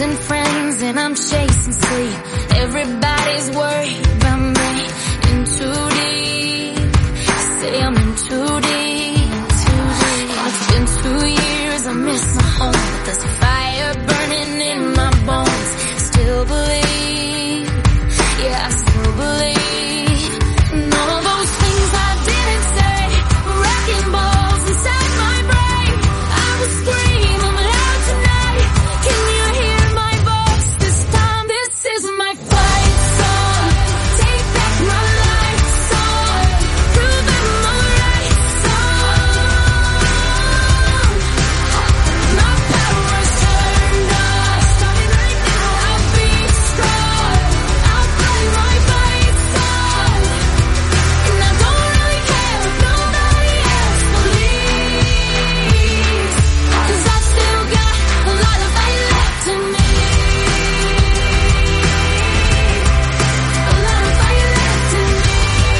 losing friends and I'm chasing sleep. Everybody's worried about me. In too deep, say I'm in too deep. It's been 2 years, I miss my home, but there's a fire burning in my bones. Still believe, yeah, I still believe. And all those things I didn't say, wrecking balls inside my brain. I will scream, I'm loud tonight. Can you hear my voice this time? This is my fight song. Take back my life song. Prove I'm alright song. My power's turned off. Starting right now, I'll be strong. I'll fight my fight song. And I don't really care if nobody else believes. 'Cause I've still got a lot of fight left in me. A lot of fight left in me.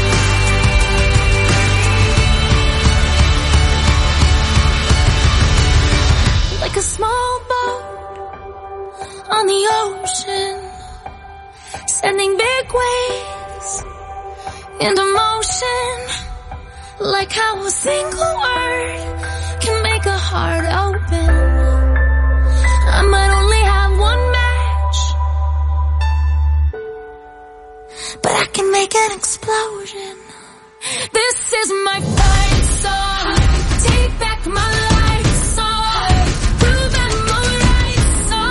Like a small boat on the ocean, sending big waves into motion. Like how a single word can make a heart open. I might only have one match, but I can make an explosion. This is my fight song. Take back my life song. Prove I'm alright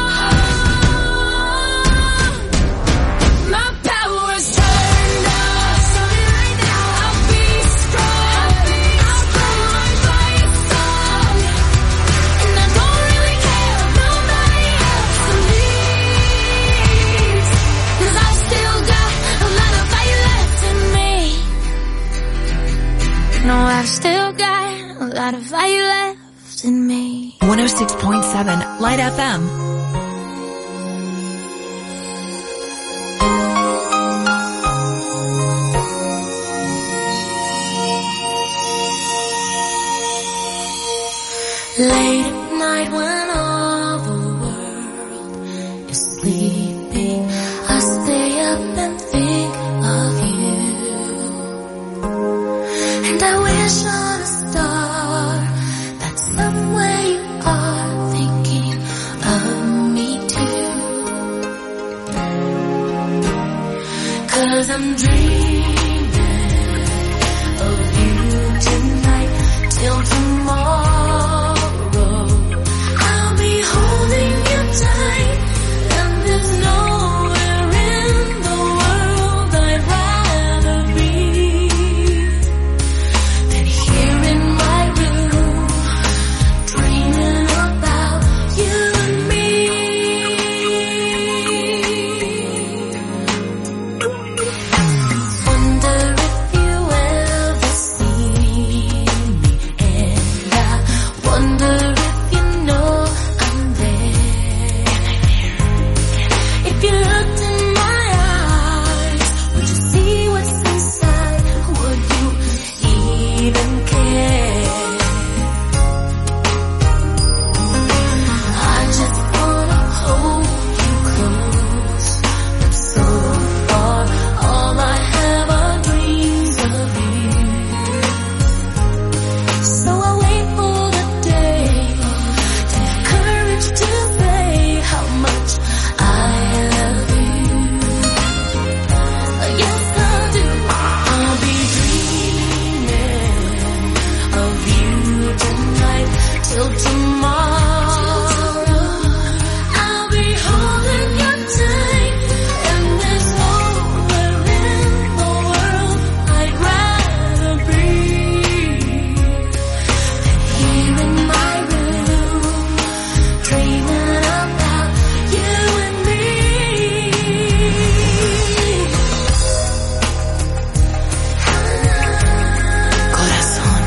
song. My power's turned off. Starting right now, I'll be strong. I'll fight my fight song. And I don't really care if nobody else believes. 'Cause I've still got a lot of fight left in me. No, I've still got a lot of fight left in me. 106.7 Light FM. Late at night when all the world is sleeping, I stay up and think of you. And I wish on a star that somewhere you are thinking of me too. 'Cause I'm dreaming of you tonight till tomorrow. I'll be holding you tight, and there's nowhere in the world I'd rather be than here in my room, dreaming about you and me. Wonder if you ever see me, and I wonder if you know I'm there. If you looked in my eyes, would you see what's inside? Would you even care? I just wanna hold you close, but so far all I have are dreams of you. So I wait for the day to have courage to say how much I love you. Yes, I do. I'll be dreaming of you tonight till tomorrow. I'll be holding you tight, and there's nowhere in the world I'd rather be than here in my room, dreaming about you and me. Corazón,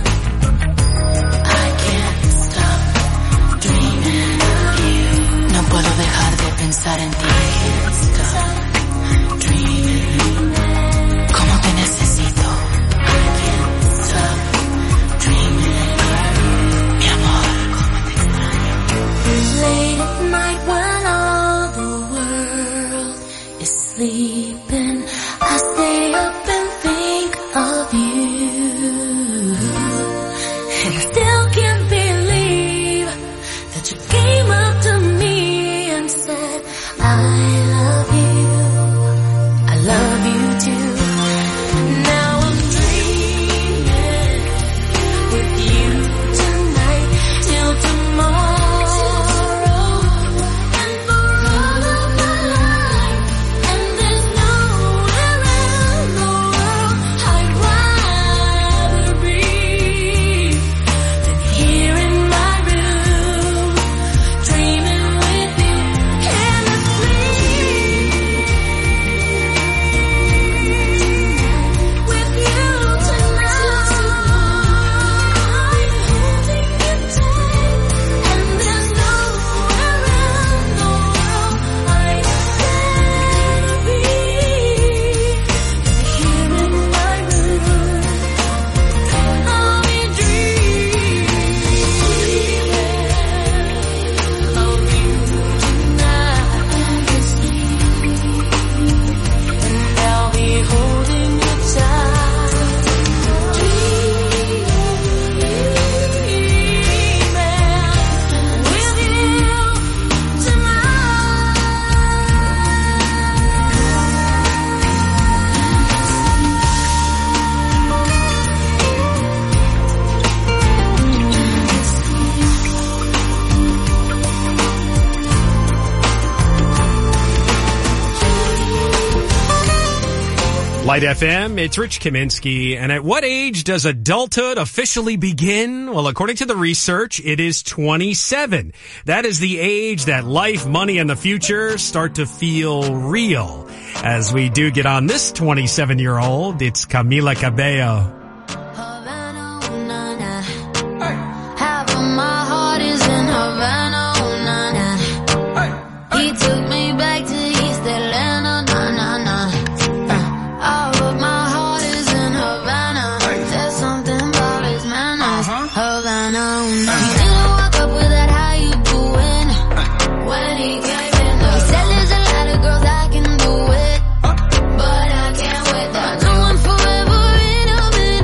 I can't stop dreaming of you. No puedo dejar de pensar en ti. Stop dreaming. ¿Cómo te necesito? I can't stop dreaming. Mi amor, ¿cómo te extraño? Late at night when all sleeping, I stay up and think of you. And I still can't believe that you came up to me and said, I love you. I love you too. Now I'm dreaming with you tonight till tomorrow. Light FM, it's Rich Kaminsky. And at what age does adulthood officially begin? Well, according to the research, it is 27. That is the age that life, money, and the future start to feel real. As we do get on this 27-year-old, it's Camila Cabello. Half of my heart is in Havana, oh, na, na. He took me back to East Atlanta, na, na, na. All of my heart is in Havana. There's something about his manners. Havana, oh, na. He didn't walk up with that, how you doing? When he came in, he said there's a lot of girls I can do it, but I can't wait. I know I'm forever in a minute.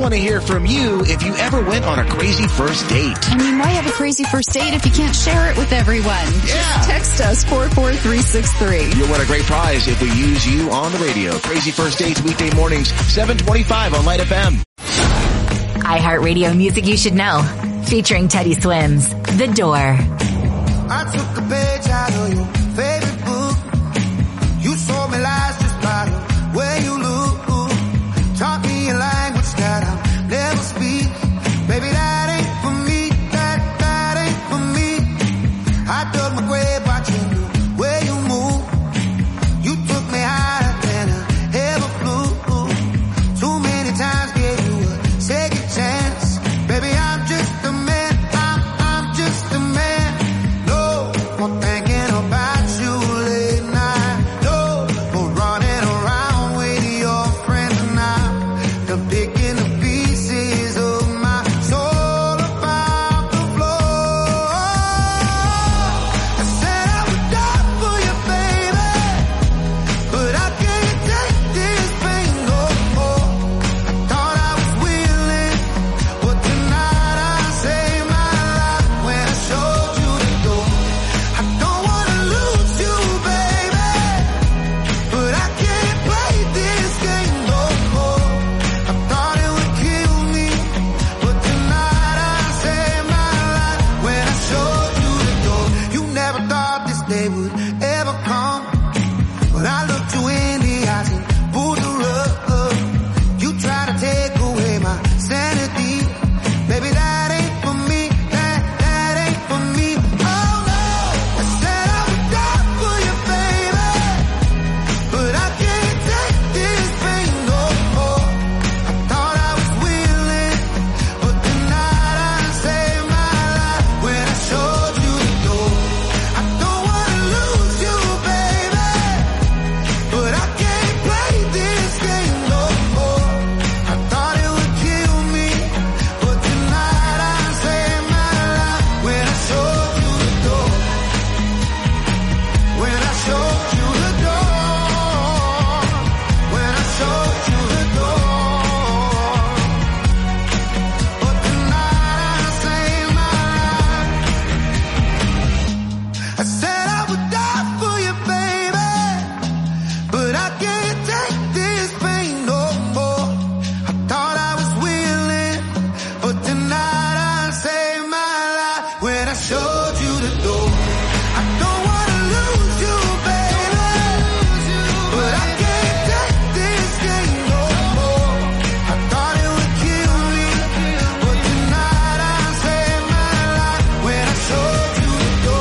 want to hear from you if you ever went on a crazy first date. And you might have a crazy first date if you can't share it with everyone. Just text us 44363. You'll win a great prize if we use you on the radio. Crazy First Dates weekday mornings, 7:25 on Light FM. iHeartRadio music you should know. Featuring Teddy Swims, The Door. I took a page out of your favorite book. You sold me lies just by the way you look. Taught me a language that I'll never speak. Baby, that ain't for me. That ain't for me. I dug my grave watching the way you move. You took me higher than I ever flew. Too many times gave you a second chance. Baby, I'm just a man. I'm just a man. No more thinking about you late night. No more running around with your friends now. The picking the pieces of my soul about the floor. I said I would die for you, baby, but I can't take this pain no more. I thought I was willing, but tonight I saved my life when I showed you the door. I don't wanna lose you, baby, but I can't play this game no more. I thought it would kill me, but tonight I saved my life when I showed you the door. You never thought this day would ever come, but I looked you in the eyes and pulled the rug. You tried to take away my sanity. Baby, that ain't for me. That ain't for me. Oh no, I said I would die for you, baby, but I can't take this pain no more. I thought I was willing, but tonight I saved my life when I showed you the door. I don't wanna lose you, baby, but I can't play this game no more. I thought it would kill me, but tonight I saved my life when I showed you the door. When I showed you the door. When I showed you the door. But tonight I saved my life. I said I would die for you, baby, but I can't take this pain no more. I thought I was willing, but tonight I saved my life when I showed you the door. I don't wanna lose you, baby, but I can't take this game no more. I thought it would kill me, but tonight I saved my life when I showed you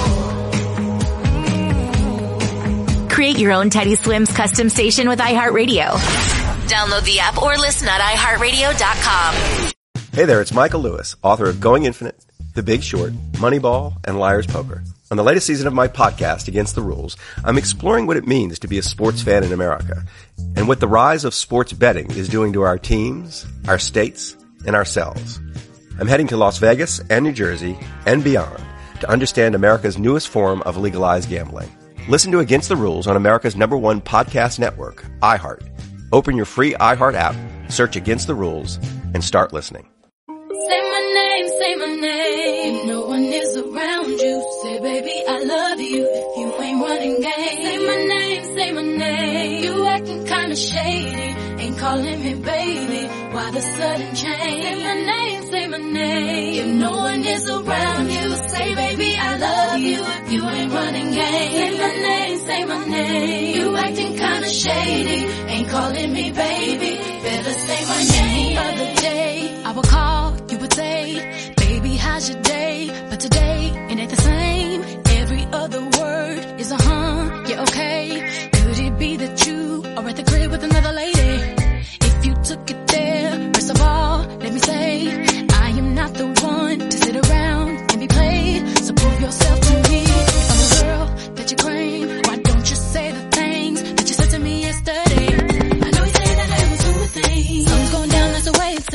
the door. Create your own Teddy Swims custom station with iHeartRadio. Download the app or listen at iHeartRadio.com. Hey there, it's Michael Lewis, author of Going Infinite, The Big Short, Moneyball, and Liar's Poker. On the latest season of my podcast, Against the Rules, I'm exploring what it means to be a sports fan in America and what the rise of sports betting is doing to our teams, our states, and ourselves. I'm heading to Las Vegas and New Jersey and beyond to understand America's newest form of legalized gambling. Listen to Against the Rules on America's #1 podcast network, iHeart. Open your free iHeart app, search Against the Rules, and start listening. Say my name, say my name. If no one is around you, say baby I love you. If you ain't running game, say my name, say my name. You acting kinda shady, ain't calling me baby. Why the sudden change? Say my name, say my name. If no one is around you, say baby I love you. If you ain't running game, say my name, say my name. You acting kinda shady, ain't calling me baby. Better say my name. The other day I would call, you would say, baby how's your day? But today it ain't the same. Every other word is a yeah okay. Could it be that you are at the crib with another lady? If you took it there, first of all, let me say, I am not the one to sit around and be played. So prove yourself to me. If I'm the girl that you claim, why don't you say the things that you said to me yesterday? I know you say that I was doing things. Something's going down, that's the way it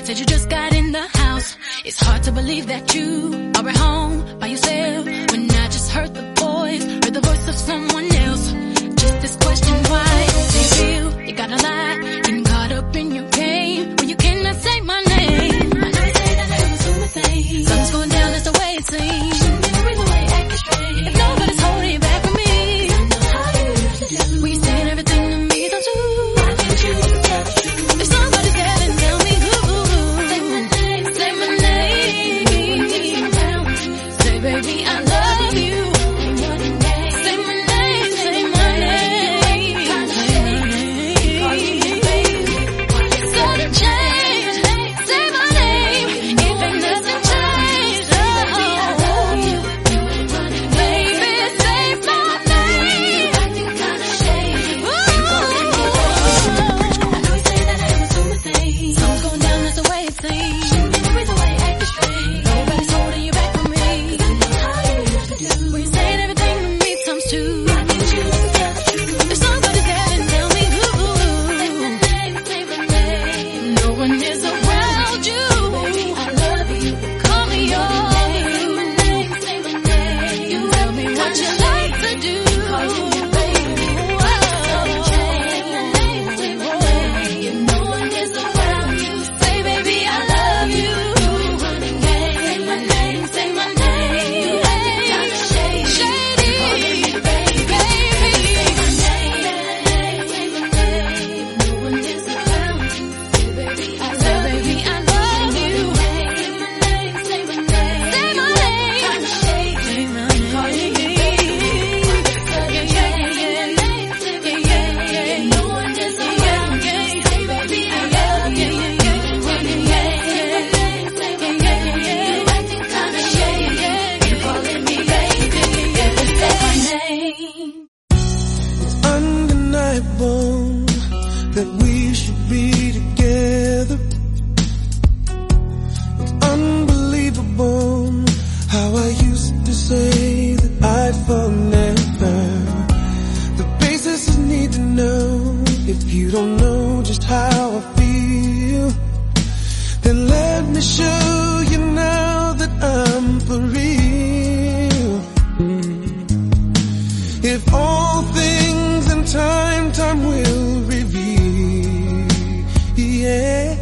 said you just got in the house. It's hard to believe that you are at home by yourself when I just heard the voice of someone else. Just this question, why do you feel you gotta lie? Getting caught up in your game when you cannot say my name. I know you say that I was doing my thing. Something's going down, that's the way it seems. The way acting straight. If nobody's holding you back from me, I know how you used to do. When you saying everything to me, don't you? Why can't you tell the truth? If somebody's there, then tell me who. Say my name, say my name. Say baby, I love you. Say my name, say my name. So to change, say my name. If it doesn't change, baby, say my name. Acting kinda shady. I know you say that I was doing my thing. Something's going down, that's the way it seems. The way acting straight. Nobody's holding you back from me. I know how you used to do. When you saying everything to me times two. Why can't you tell the truth? If somebody's there, then tell me who. Say my name, say my name. No one is around you. I love you. Call me yours. Say my name, say my name. You tell me what you like to do. Calling you baby. Say my name, say my name. No one is around you. Say baby, I love you. Running game. Say my name, say my name. Kinda shady. Calling me baby. Say my name, no one is around you. Say baby, I love you. Say my name, say my name. Say my name. Kinda shady. Calling me baby. No one is around you. Say baby, I love you. Running game. Say my name. You acting kinda shady. You calling me baby. Say my name. Undeniable that we should be together. It's unbelievable how I used to say that I'd fall never. The basis is need to know. If you don't know just how I feel, then let me show you now that I'm for real. If all things in time will reveal. Yeah.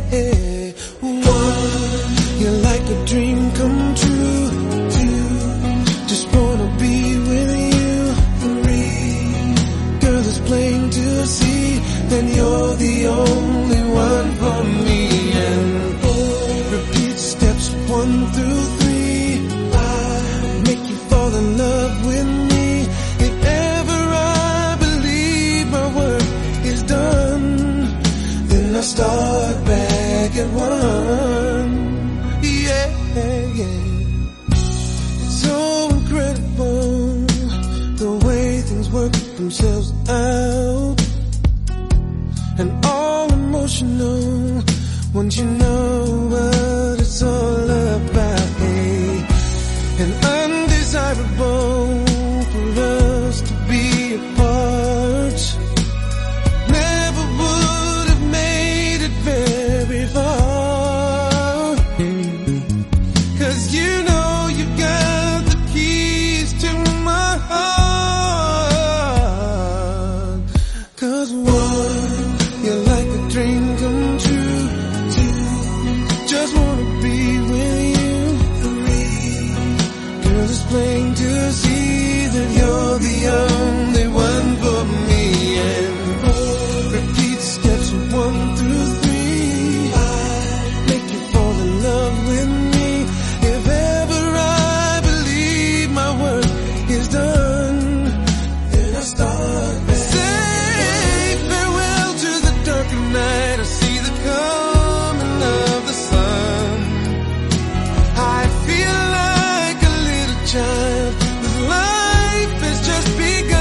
One, you're like a dream come true. Two, just wanna be with you. Three, girl, it's plain to see that you're the only one for me. And four, repeat steps 1 through 3. Make you fall in love with me. If ever I believe my work is done, then I start back at 1. Yeah. It's so incredible the way things work themselves out, and all emotional once you know what it's all about. Hey. And undesirable for us to be apart. Never would have made it very far. 'Cause you know you got the keys to my heart. 'Cause one, you're like a dream come true. Two, just wanna be with you. Three, girl, it's plain to see that you're the only one for me. And four, repeat steps 1 through 3. Make you fall in love with me. If ever I believe my work is done, then I start back. Say farewell to the dark night. I see the coming of the sun. I feel like a little child whose life has just begun.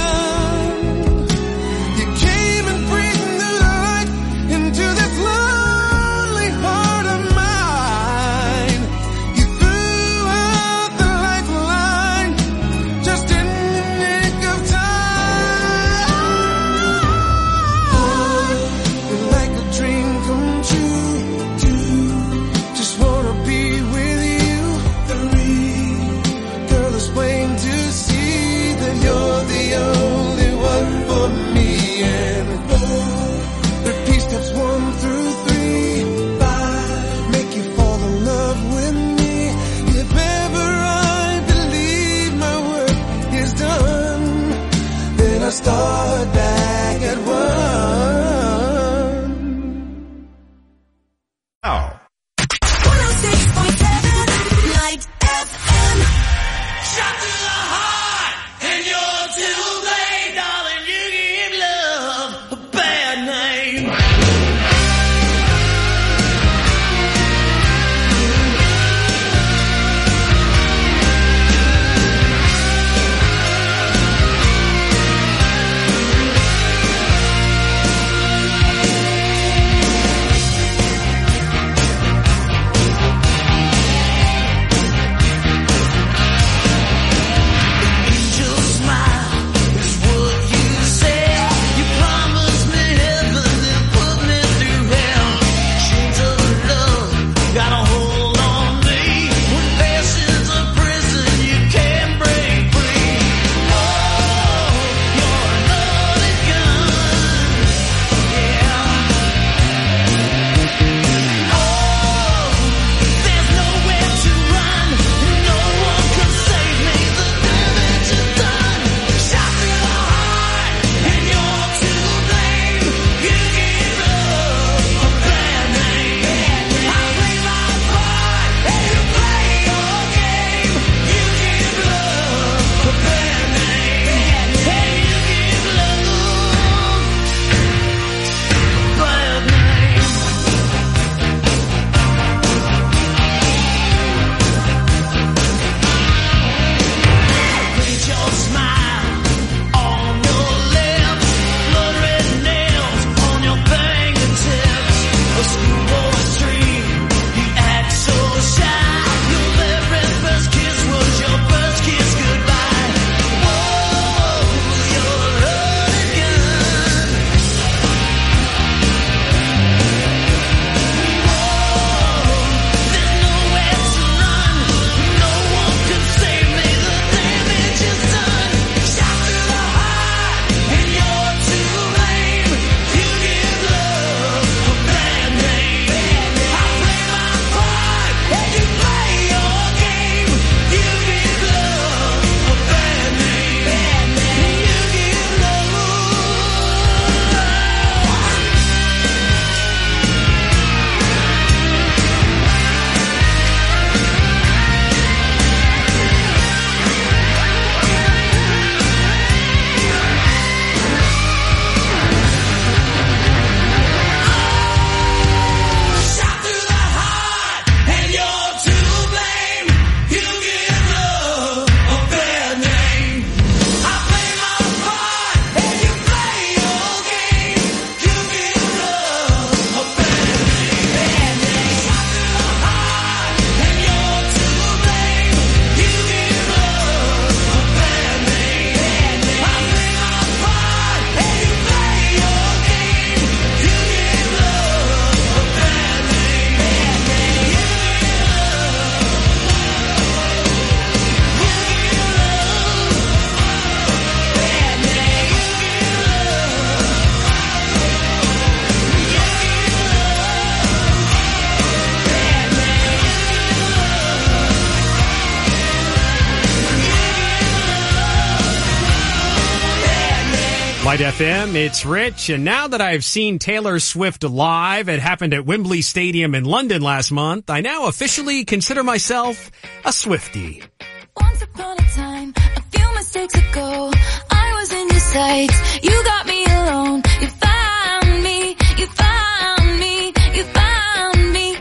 Light FM, it's Rich, and now that I've seen Taylor Swift live, it happened at Wembley Stadium in London last month, I now officially consider myself a Swiftie. Once upon a time, a few mistakes ago, I was in your sights, you got me alone, you found me, you found me, you found me,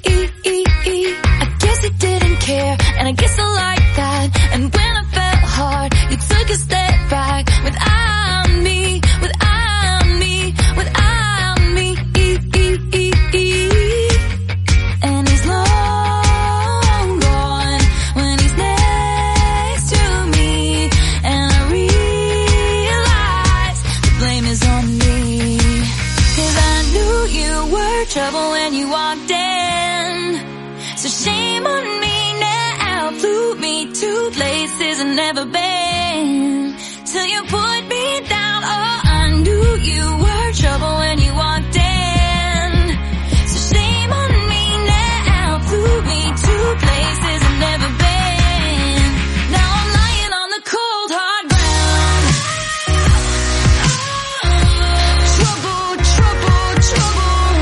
I guess you didn't care, and I guess I like that, and when I felt hard, you took a step back, without me, without me, without me, and he's long gone, when he's next to me, and I realize the blame is on me, 'cause I knew you were trouble when you walked in, so shame on me now, flew me to places I've never been, till you put me down, oh, I knew you were trouble when you walked in, so shame on me now, flew me to places I've never been, now I'm lying on the cold hard ground, trouble, trouble, trouble,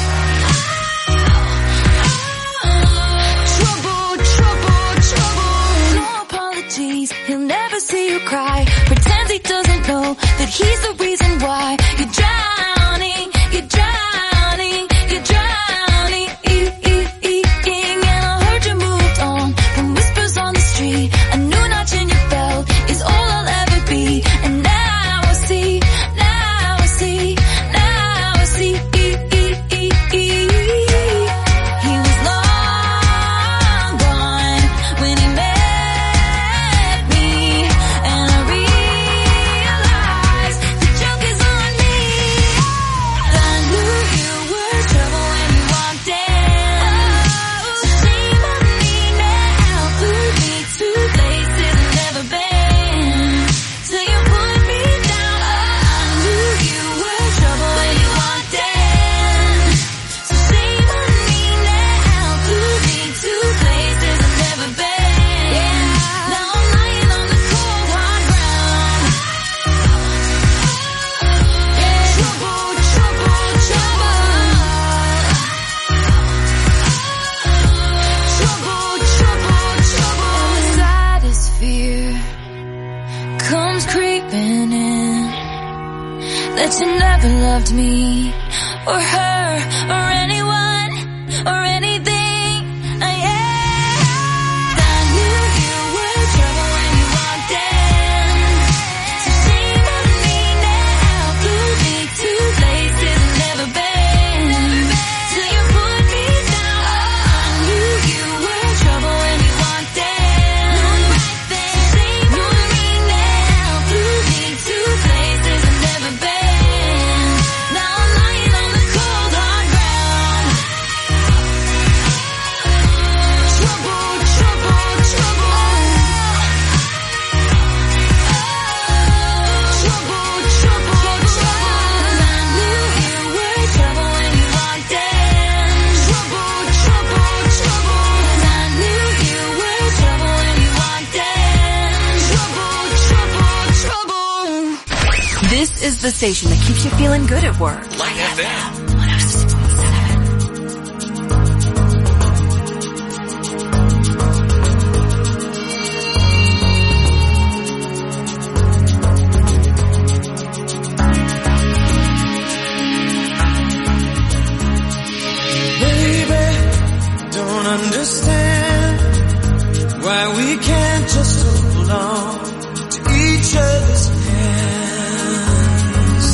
trouble, trouble, trouble, no apologies, he'll never see you cry, pretends he doesn't know that he's the reason why you're drowning, you're drowning, you're drowning, and I heard you moved on from whispers on the street, a new notch in your belt is all I'll ever be, and now I see, now I see, now I see, he was long gone when he met me, and I realized the joke is on me. I knew you were trouble when you walked in, so shame on me now, flew me to places I've never been, till you put me down, oh, I knew you were trouble when you walked in, so shame on me now, flew me to places I've never been, now I'm lying on the cold hard ground, trouble, trouble, trouble, trouble, trouble, and the saddest fear comes creeping in, that you never loved me, or her, or anyone, or anything, I knew you were trouble when you walked in, so shame on me now, flew me to places I've never been, till you put me down, oh, I knew you were trouble when you walked in, so shame on me now, flew me to places I've never been, now I'm lying on the cold hard ground, trouble, trouble, trouble, trouble, trouble, trouble, I knew you were trouble when you walked in, trouble, trouble, trouble, I knew you were trouble when you walked in, trouble, trouble, trouble. This is the station that keeps you feeling good at work. Light FM. 106.7. Baby, don't understand why we can't just hold on to each other's hands.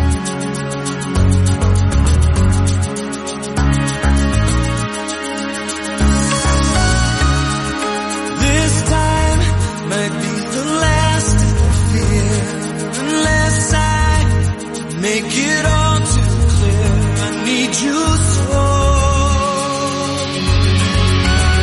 This time might be the last of the fear, unless I make it all too clear. I need you so.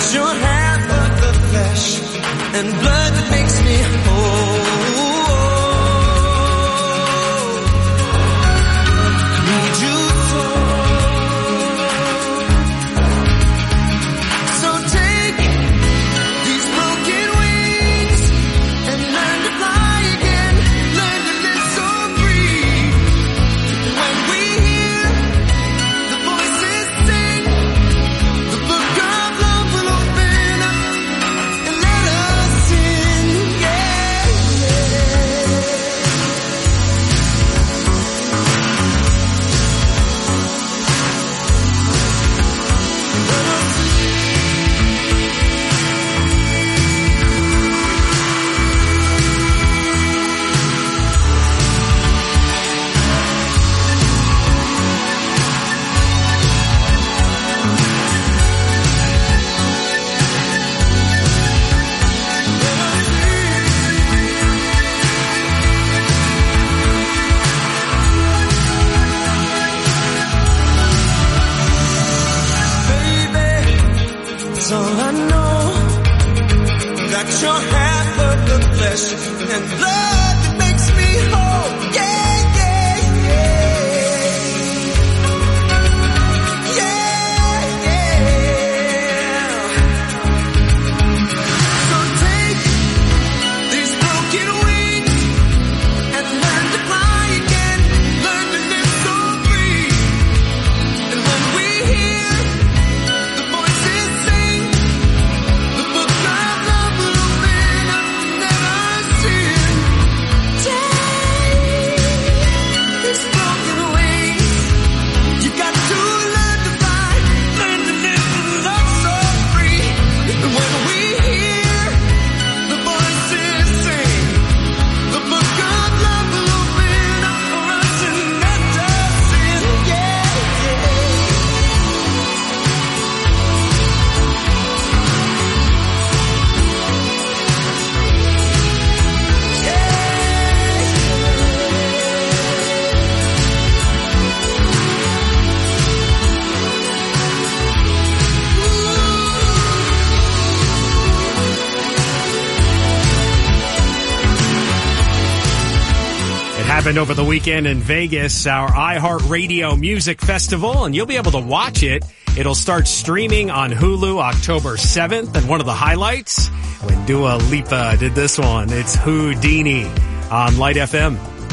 Got your hand for the flesh and blood that makes me whole. Need you so take these broken wings and learn to fly again. Learn to live so free. When we hear the voices sing, the book of love will open up and let us in. Yeah, that's all I know. Got your hand for the flesh and blood that makes me whole. Yeah, yeah, yeah. Yeah, yeah. So take these broken wings and learn to fly again. Learn to live so free. And when we hear the voices sing, the book of love will open up and let us in. Take these broken wings. You got to learn to fly, learn to live and love so free. And when we hear the voices sing, the book of love will open up for us and let us in. Yeah, It happened over the weekend in Vegas, our iHeartRadio Music Festival, and you'll be able to watch it. It'll start streaming on Hulu October 7th, and one of the highlights, when Dua Lipa did this one, it's Houdini on Light FM.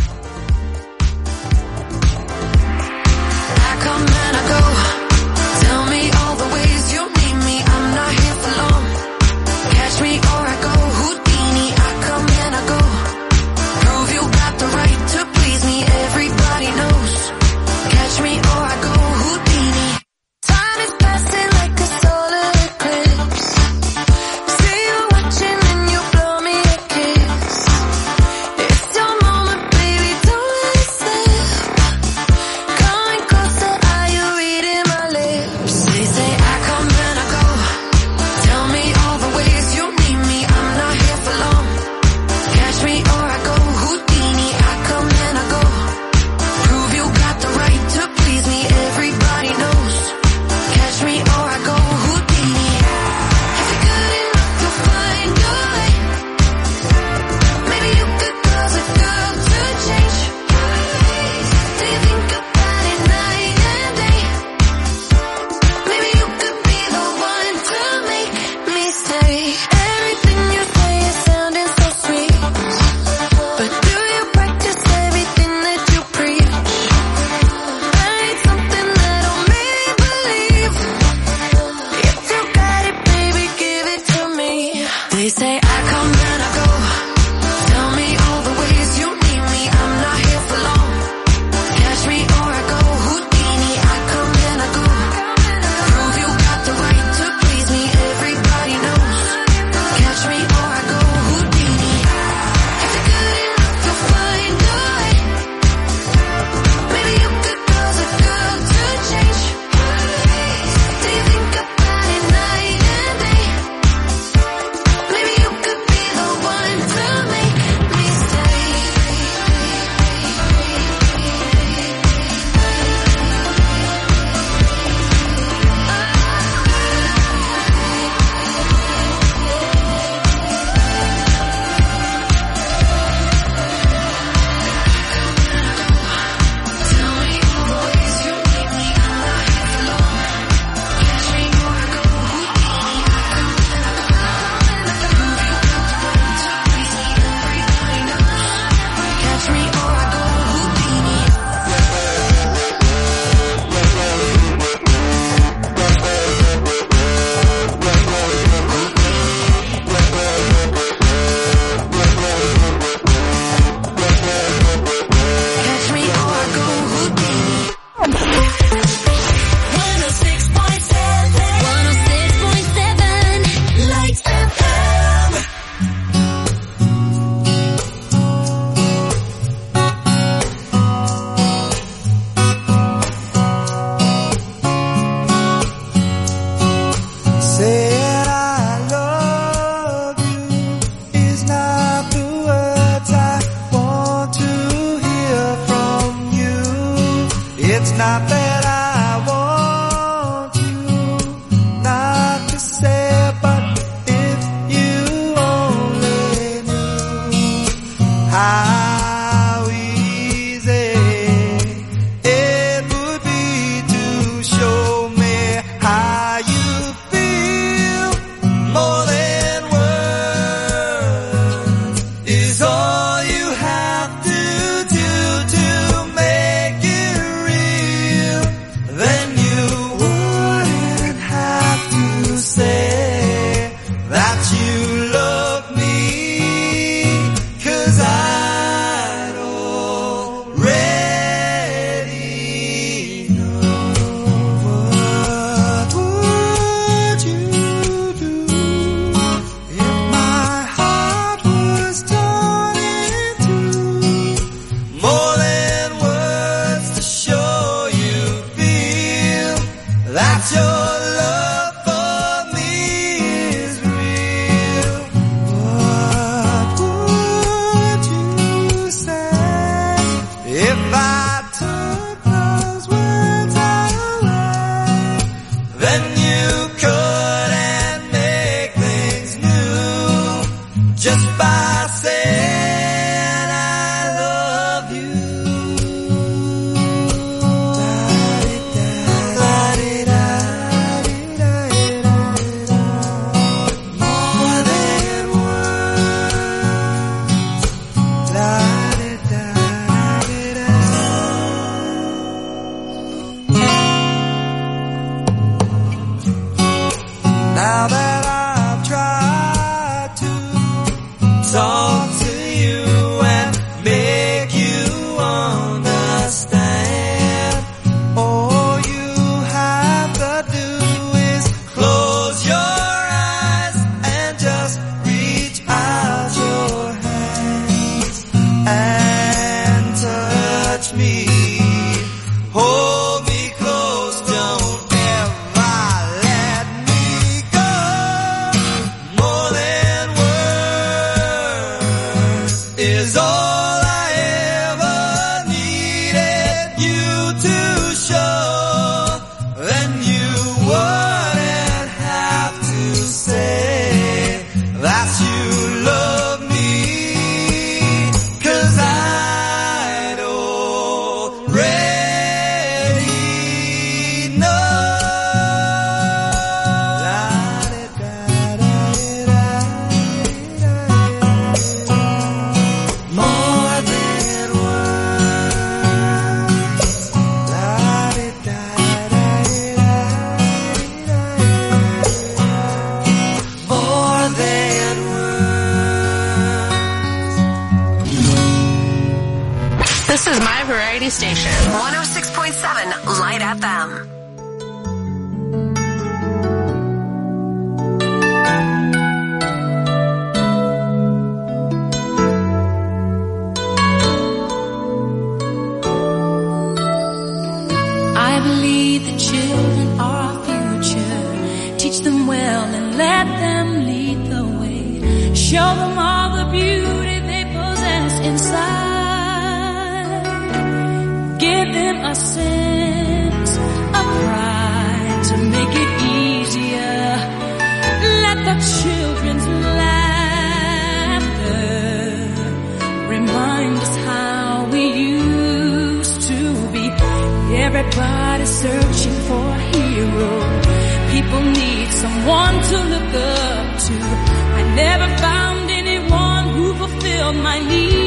I come and I go. Tell me all the ways you need me. I'm not here for long. Catch me or I go. Houdini. I come and I go. Prove you got the right to please me. Everybody knows. Catch me or I go. Houdini. Time is passing like a solar eclipse. See you watching and you blow me a kiss. It's your moment, baby, don't let it slip. Coming closer, are you reading my lips? They say I come and I go. Tell me all the ways you need me. I'm not here for long. Catch me or I go. Houdini. I come and I go. Prove you got the right to please me. Everybody knows. Catch me or I go. Houdini. If you're good enough, you'll find your way. Maybe you could cause a girl to change. Do you think about it night and day? Maybe you could be the one to make me stay. Everything you say is sounding so sweet, but do you practice everything that you preach? I need something that'll make me believe. If you got it, baby, give it to me. They say I come and I go. Tell me all the ways you need me. I'm not here for long. Catch me or I go. Houdini. I come and I go. Prove you got the right to please me. Everybody knows. Catch me or I go. Houdini. If you're good enough, you'll find a way. Maybe you could cause a girl to change. Do you think about it night and day? Maybe you could variety station. 106.7 Light FM. I believe the children are our future. Teach them well and let them lead the way. Show them all the beauty they possess inside. Give them a sense of pride to make it easier. Let the children's laughter remind us how we used to be. Everybody's searching for a hero. People need someone to look up to. I never found anyone who fulfilled my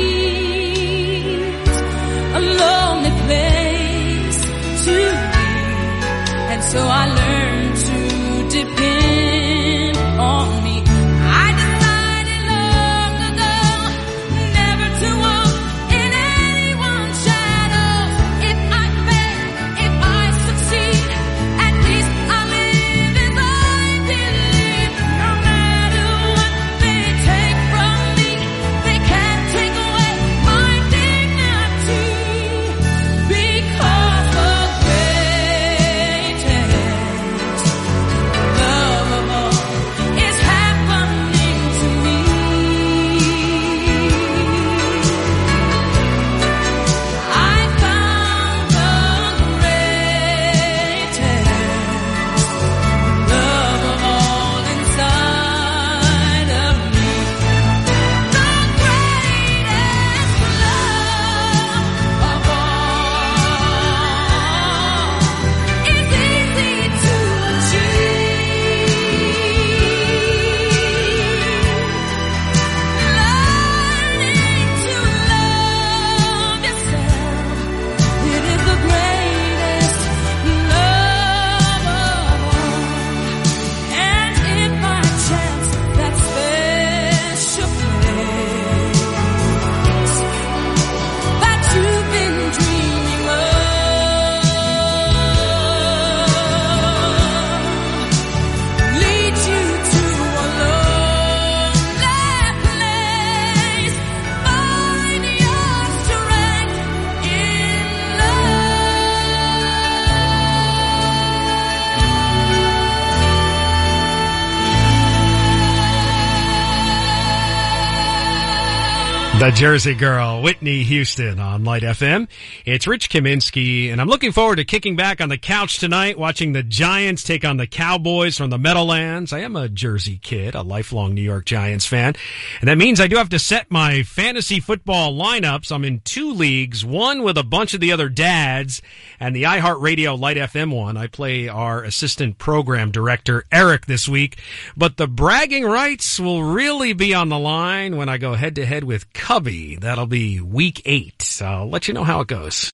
needs. A lonely place to be. And so I learned to depend on me. I decided long ago never to walk in anyone's shadows. If I fail, if I succeed, at least I live as I believe. No matter what they take from me, they can't take away my dignity. Because the greatest love of all is happening to me. I found the greatest love of all inside of me. The greatest love of all is easy to achieve. Learning to love yourself, it is the greatest love of all. And if by chance that special place that you've been dreaming of leads you to a lonely place, find your strength in The Jersey Girl, Whitney Houston on Light FM. It's Rich Kaminsky, and I'm looking forward to kicking back on the couch tonight, watching the Giants take on the Cowboys from the Meadowlands. I am a Jersey kid, a lifelong New York Giants fan, and that means I do have to set my fantasy football lineups. I'm in two leagues, one with a bunch of the other dads, and the iHeartRadio Light FM one. I play our assistant program director, Eric, this week, but the bragging rights will really be on the line when I go head-to-head with Cubby. That'll be week 8. I'll let you know how it goes.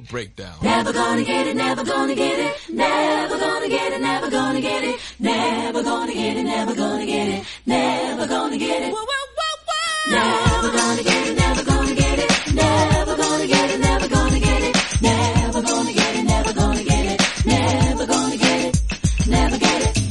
breakdown. Never gonna get it, never gonna get it, never gonna get it, never gonna get it, never gonna get it, never gonna get it, never gonna get it. Whoa, whoa, whoa, whoa. Never gonna get it, never gonna get it, never gonna get it, never gonna get it, never gonna get it, never gonna get it, never gonna get it, never get it.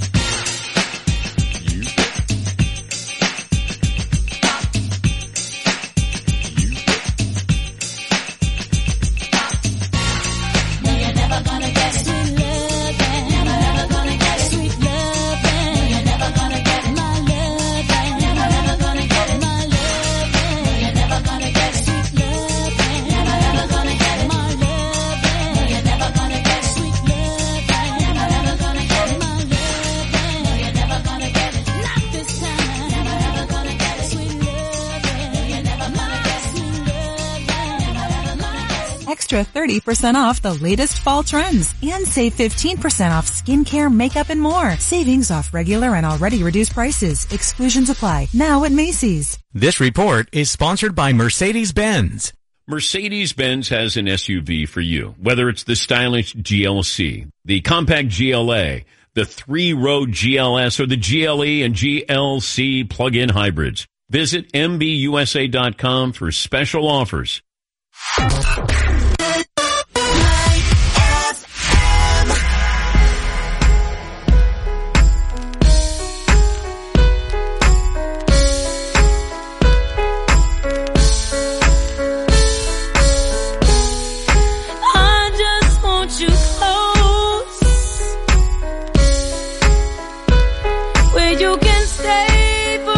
Extra 30% off the latest fall trends and save 15% off skincare, makeup, and more. Savings off regular and already reduced prices. Exclusions apply. Now at Macy's. This report is sponsored by Mercedes-Benz. Mercedes-Benz has an SUV for you, whether it's the stylish GLC, the compact GLA, the 3-row GLS, or the GLE and GLC plug-in hybrids. Visit MBUSA.com for special offers.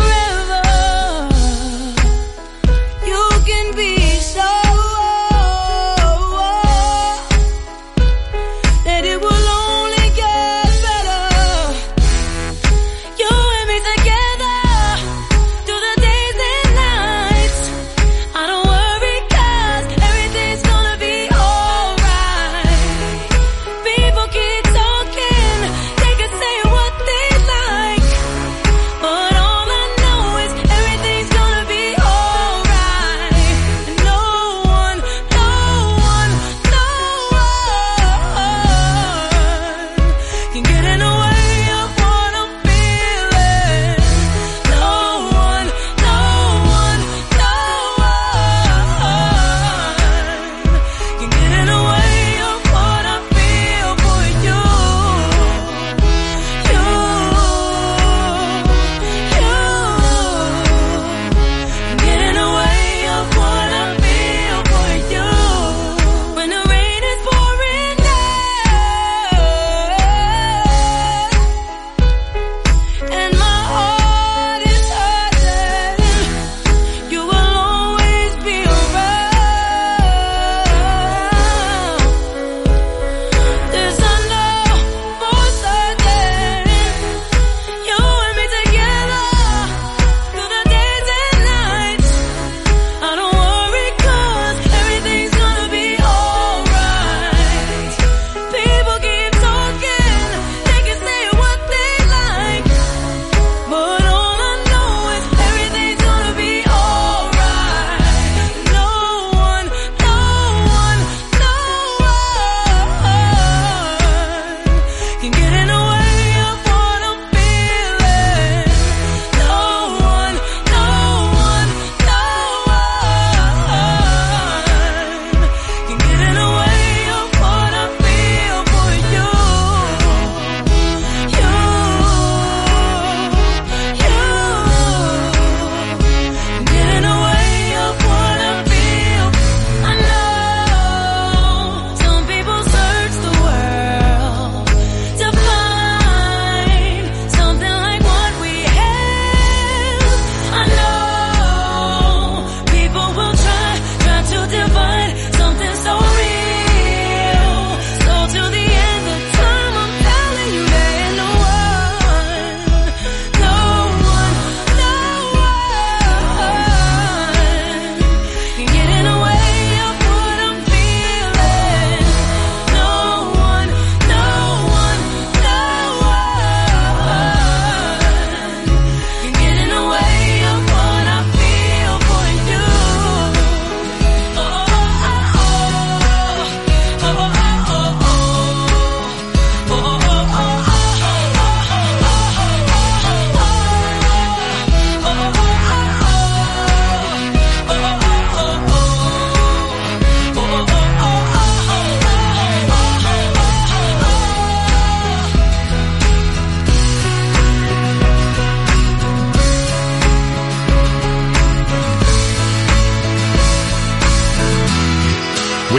You can be so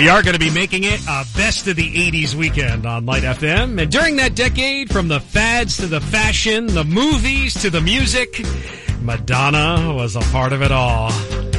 We are going to be making it a best of the 80s weekend on Light FM. And during that decade, from the fads to the fashion, the movies to the music, Madonna was a part of it all.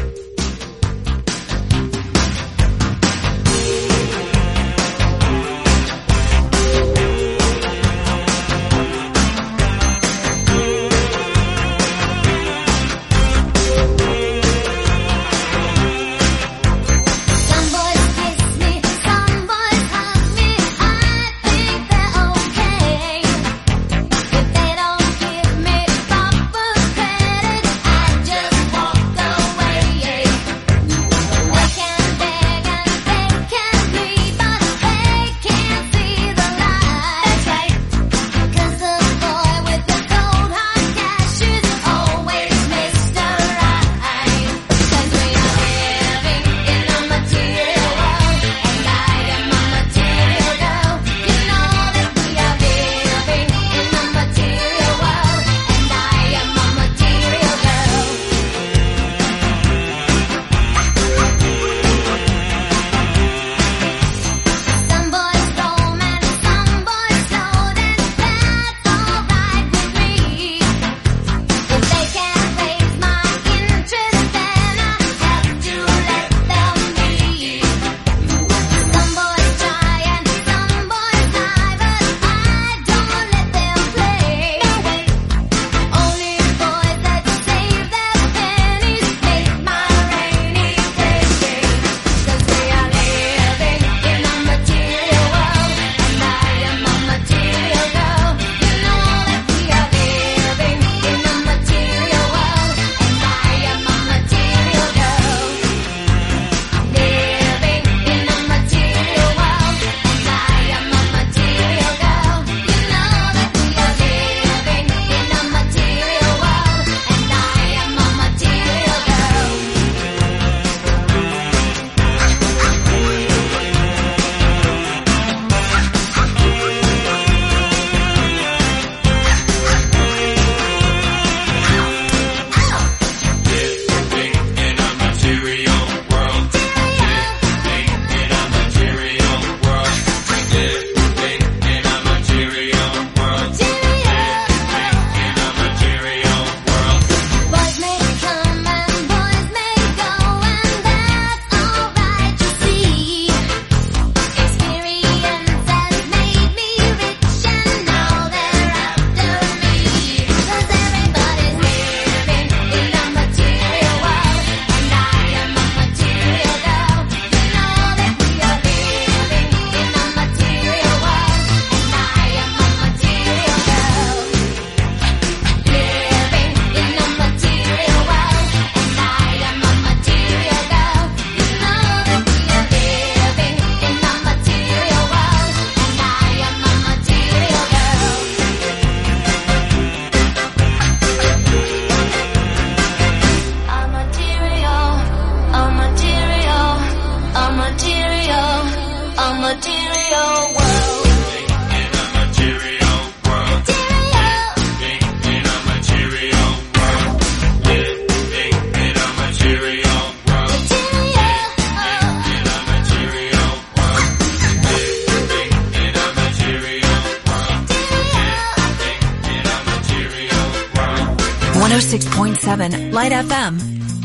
Light FM.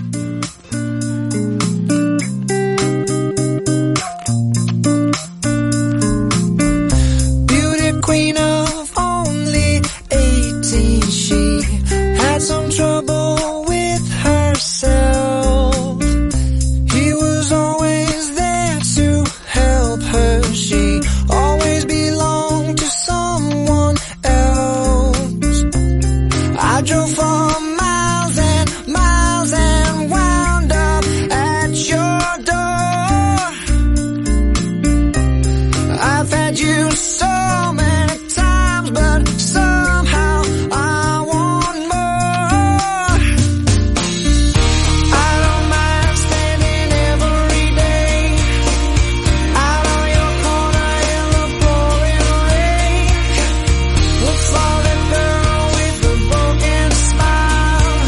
Beauty queen of only 18, she had some trouble with herself. He was always there to help her. She always belonged to someone else. I drove for miles and miles and wound up at your door. I've had you so many times, but somehow I want more. I don't mind standing every day out on your corner in the pouring rain. Look for that girl with the broken smile.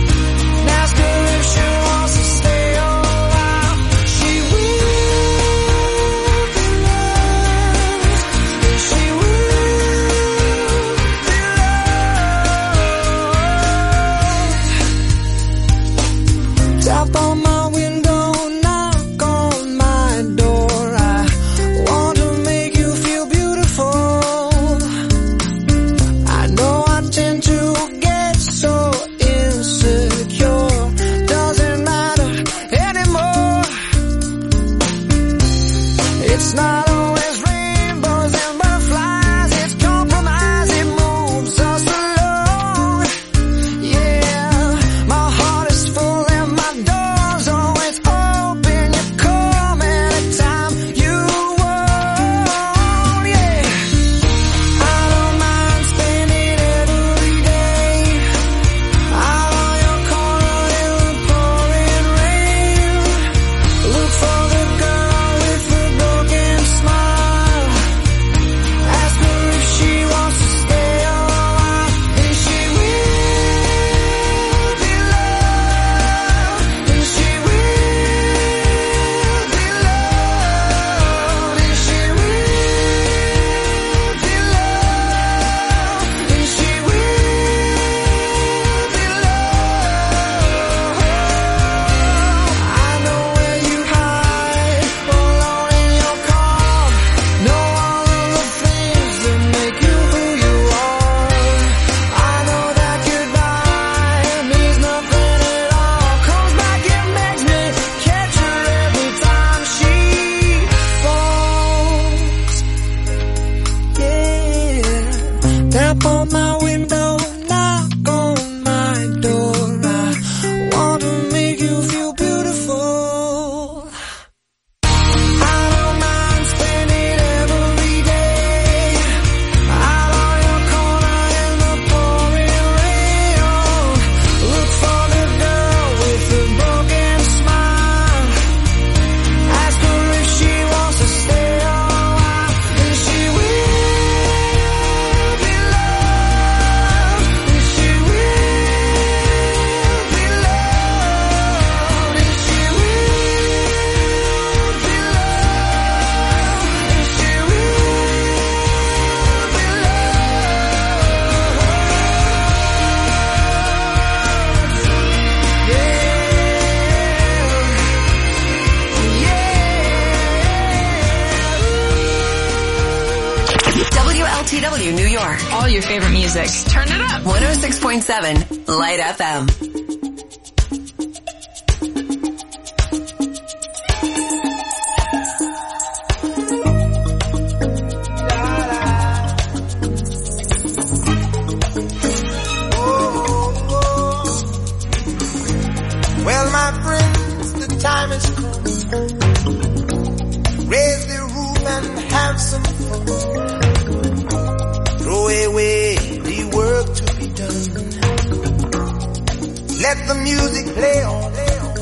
Ask her if she wants to stay a while. She will. WLTW New York. All your favorite music. Turn it up. 106.7 Light FM. Well, my friends, the time has come. Raise the roof and have some fun. Throw away the work to be done. Let the music play on.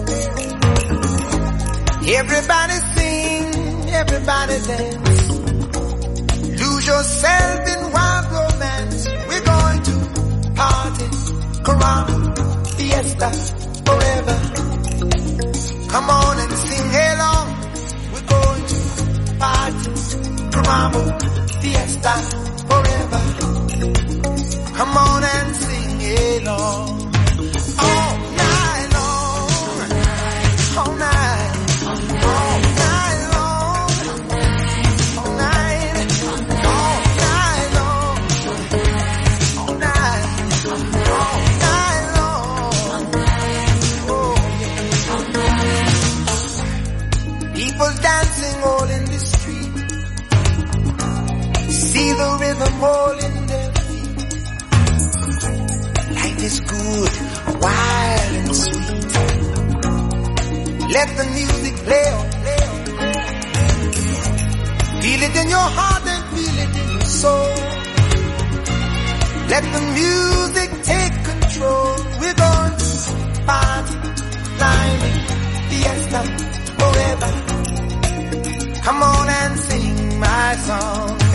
Everybody sing, everybody dance. Lose yourself in wild romance. We're going to party, caramba, fiesta, forever. Come on and sing along. We're going to party, caramba, fiesta, forever. Come on and sing along. All night long, all night, all night long, all night, all night long, all night, all night long. People dancing all in the street. See the rhythm all in their feet. Life is good, wild and sweet. Let the music play on. Feel it in your heart and feel it in your soul. Let the music take control. We're going to party, climbing, fiesta, forever. Come on and sing my song.